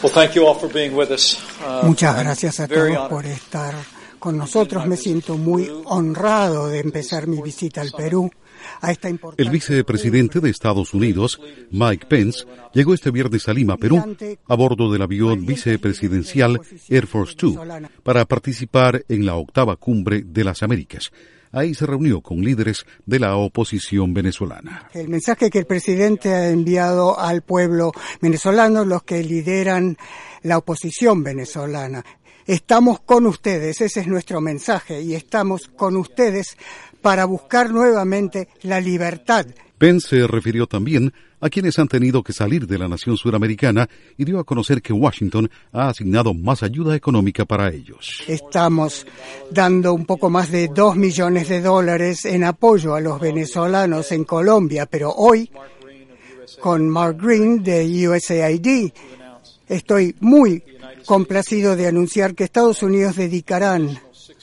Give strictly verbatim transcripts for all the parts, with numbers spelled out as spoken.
Muchas gracias a todos por estar con nosotros. Me siento muy honrado de empezar mi visita al Perú. A esta El vicepresidente de Estados Unidos, Mike Pence, llegó este viernes a Lima, Perú, a bordo del avión vicepresidencial Air Force dos, para participar en la octava cumbre de las Américas. Ahí se reunió con líderes de la oposición venezolana. El mensaje que el presidente ha enviado al pueblo venezolano, los que lideran la oposición venezolana. Estamos con ustedes, ese es nuestro mensaje, y estamos con ustedes para buscar nuevamente la libertad. Pence se refirió también a quienes han tenido que salir de la nación suramericana y dio a conocer que Washington ha asignado más ayuda económica para ellos. Estamos dando un poco más de dos millones de dólares en apoyo a los venezolanos en Colombia, pero hoy, con Mark Green de U S A I D, estoy muy complacido de anunciar que Estados Unidos dedicarán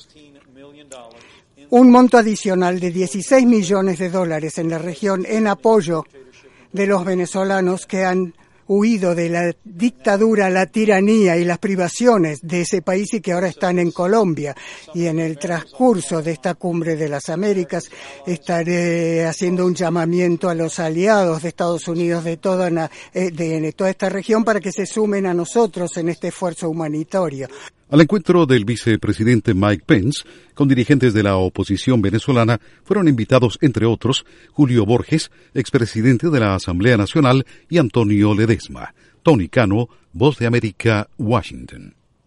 un monto adicional de dieciséis millones de dólares en la región en apoyo de los venezolanos que han huido de la dictadura, la tiranía y las privaciones de ese país y que ahora están en Colombia. Y en el transcurso de esta cumbre de las Américas estaré haciendo un llamamiento a los aliados de Estados Unidos de toda, la, de, de toda esta región para que se sumen a nosotros en este esfuerzo humanitario. Al encuentro del vicepresidente Mike Pence con dirigentes de la oposición venezolana fueron invitados, entre otros, Julio Borges, expresidente de la Asamblea Nacional, y Antonio Ledesma. Tony Cano, Voz de América, Washington.